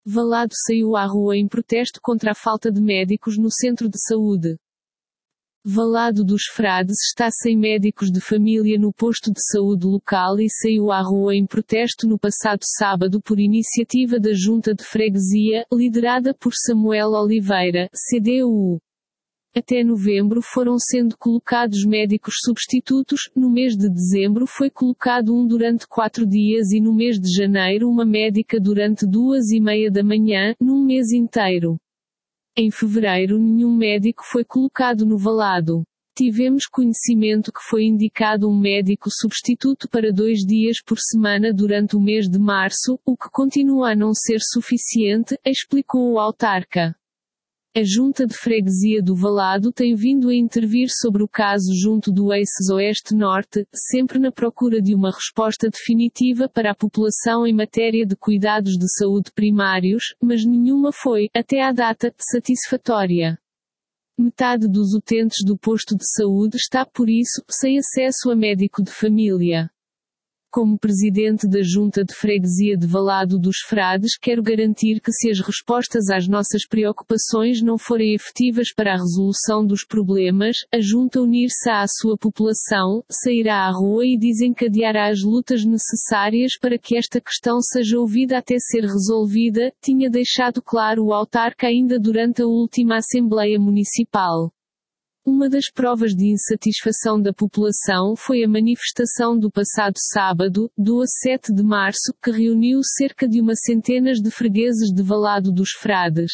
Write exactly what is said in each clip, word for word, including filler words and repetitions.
Valado saiu à rua em protesto contra a falta de médicos no centro de saúde. Valado dos Frades está sem médicos de família no posto de saúde local e saiu à rua em protesto no passado sábado por iniciativa da Junta de Freguesia, liderada por Samuel Oliveira, C D U. Até novembro foram sendo colocados médicos substitutos, no mês de dezembro foi colocado um durante quatro dias e no mês de janeiro uma médica durante duas e meia da manhã, num mês inteiro. Em fevereiro nenhum médico foi colocado no Valado. Tivemos conhecimento que foi indicado um médico substituto para dois dias por semana durante o mês de março, o que continua a não ser suficiente, explicou o autarca. A Junta de Freguesia do Valado tem vindo a intervir sobre o caso junto do E I C S Oeste Norte, sempre na procura de uma resposta definitiva para a população em matéria de cuidados de saúde primários, mas nenhuma foi, até à data, satisfatória. Metade dos utentes do posto de saúde está, por isso, sem acesso a médico de família. Como presidente da Junta de Freguesia de Valado dos Frades, quero garantir que se as respostas às nossas preocupações não forem efetivas para a resolução dos problemas, a Junta unir-se à sua população, sairá à rua e desencadeará as lutas necessárias para que esta questão seja ouvida até ser resolvida, tinha deixado claro o autarca ainda durante a última Assembleia Municipal. Uma das provas de insatisfação da população foi a manifestação do passado sábado, dia sete de março, que reuniu cerca de uma centena de fregueses de Valado dos Frades.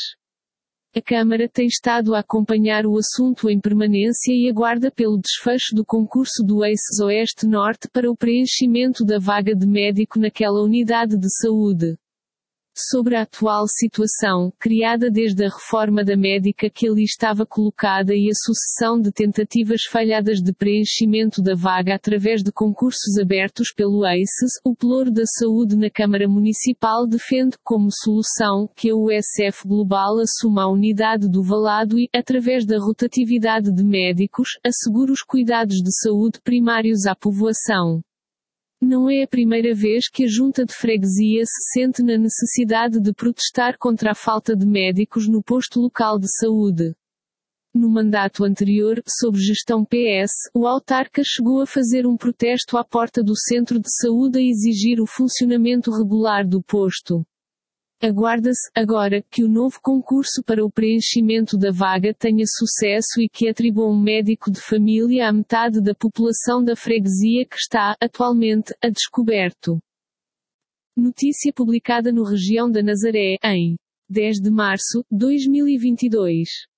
A Câmara tem estado a acompanhar o assunto em permanência e aguarda pelo desfecho do concurso do E I C S Oeste Norte para o preenchimento da vaga de médico naquela unidade de saúde. Sobre a atual situação, criada desde a reforma da médica que ali estava colocada e a sucessão de tentativas falhadas de preenchimento da vaga através de concursos abertos pelo E I C S, o Pelouro da Saúde na Câmara Municipal defende, como solução, que a U S F Global assuma a unidade do Valado e, através da rotatividade de médicos, assegure os cuidados de saúde primários à povoação. Não é a primeira vez que a Junta de Freguesia se sente na necessidade de protestar contra a falta de médicos no posto local de saúde. No mandato anterior, sob gestão P S, o autarca chegou a fazer um protesto à porta do centro de saúde a exigir o funcionamento regular do posto. Aguarda-se, agora, que o novo concurso para o preenchimento da vaga tenha sucesso e que atribua um médico de família à metade da população da freguesia que está, atualmente, a descoberto. Notícia publicada no Região da Nazaré, em dez de março de dois mil e vinte e dois.